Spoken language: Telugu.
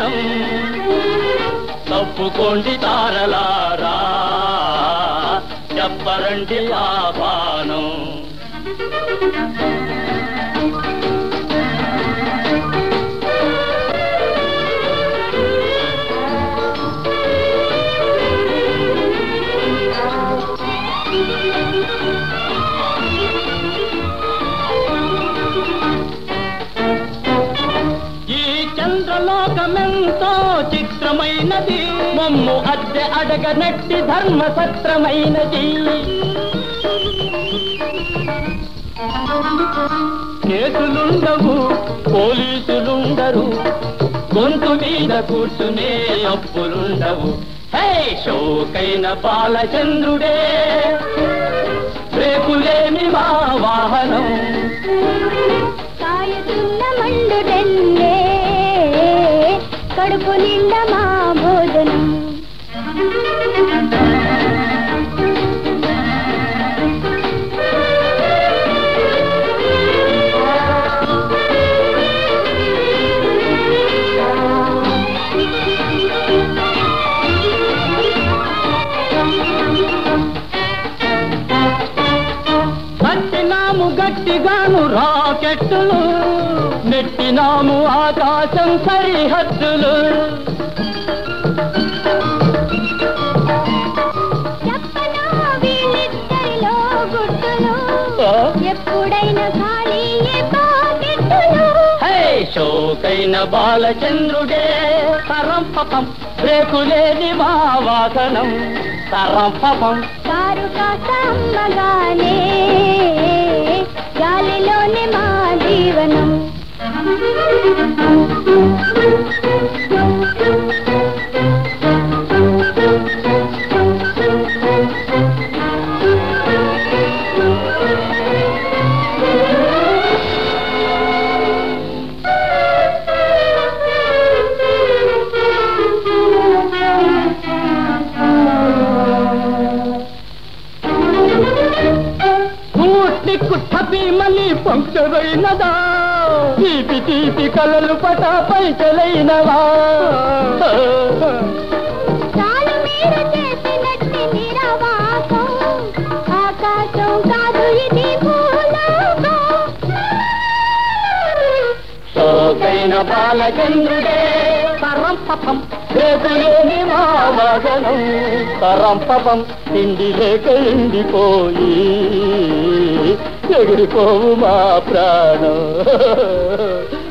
వాహనం తప్పుకోండి తారలారా చెప్పరండి ఆహ్వానం చంద్రలోకమెంతో చిత్రమైనది మమ్ము అద్దె అడగనట్టి ధర్మసత్రమైనది కేసులుండవు పోలీసులుండరు గొంతు మీద కూర్చునే అప్పులుండవు హే షోకైన బాలచంద్రుడే రేపులేని మా వాహనం కడుపు నిండా మా భోజనం కట్టినాము గట్టిగాను రాకెట్టులు నెట్టినాము ఆకాశం సరిహద్దులు వీళ్ళిద్దరిలో గుర్తులు ఎప్పుడైనా ఖాళీ హే షోకైన బాలచంద్రుడే తరం పపం రేకులేని మా వాసనం తరం పపం కారు కాస్త అమ్మగానే గాలిలోని మా జీవనం మళ్ళీ పంక్చరైనదా తీపి తీపి కలలు పటాపై చలైనవా ఆకాశం కాదు ఇది సోకైన బాలచంద్రుడే తరం పపం రేపులేని మా వాగనం తరం పపం తిండి లేక ఎండిపోయి ఎగిరిపోవు మా ప్రాణం